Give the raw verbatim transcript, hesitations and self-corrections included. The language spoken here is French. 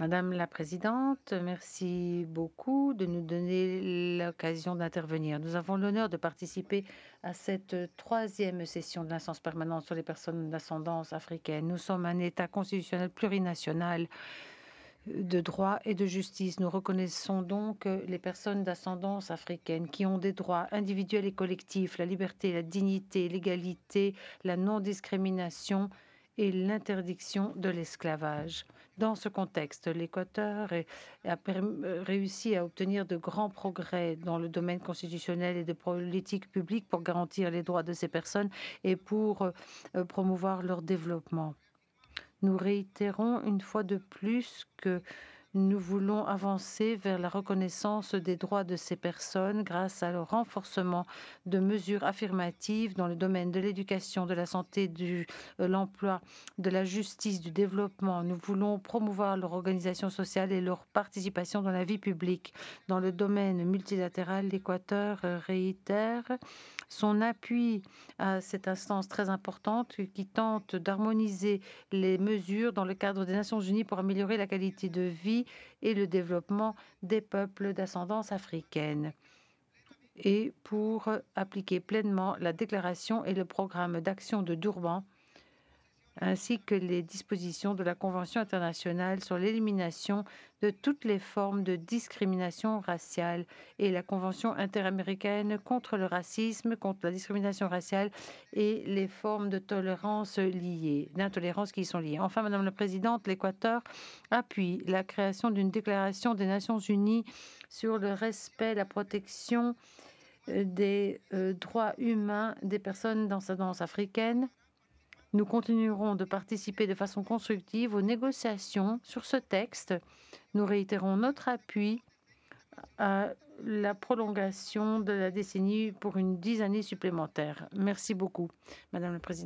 Madame la Présidente, merci beaucoup de nous donner l'occasion d'intervenir. Nous avons l'honneur de participer à cette troisième session de l'instance permanente sur les personnes d'ascendance africaine. Nous sommes un État constitutionnel plurinational de droit et de justice. Nous reconnaissons donc les personnes d'ascendance africaine qui ont des droits individuels et collectifs, la liberté, la dignité, l'égalité, la non-discrimination et l'interdiction de l'esclavage. Dans ce contexte, l'Équateur est- a perm- euh, réussi à obtenir de grands progrès dans le domaine constitutionnel et de politique publique pour garantir les droits de ces personnes et pour euh, euh, promouvoir leur développement. Nous réitérons une fois de plus que nous voulons avancer vers la reconnaissance des droits de ces personnes grâce à le renforcement de mesures affirmatives dans le domaine de l'éducation, de la santé, de l'emploi, de la justice, du développement. Nous voulons promouvoir leur organisation sociale et leur participation dans la vie publique. Dans le domaine multilatéral, l'Équateur réitère son appui à cette instance très importante qui tente d'harmoniser les mesures dans le cadre des Nations Unies pour améliorer la qualité de vie et le développement des peuples d'ascendance africaine et pour appliquer pleinement la déclaration et le programme d'action de Durban ainsi que les dispositions de la Convention internationale sur l'élimination de toutes les formes de discrimination raciale et la Convention interaméricaine contre le racisme, contre la discrimination raciale et les formes de tolérance liées, d'intolérance qui y sont liées. Enfin, Madame la Présidente, l'Équateur appuie la création d'une déclaration des Nations Unies sur le respect, la protection euh, des euh, droits humains des personnes d'ascendance africaine. Nous continuerons de participer de façon constructive aux négociations sur ce texte. Nous réitérons notre appui à la prolongation de la décennie pour une dix années supplémentaires. Merci beaucoup, Madame la Présidente.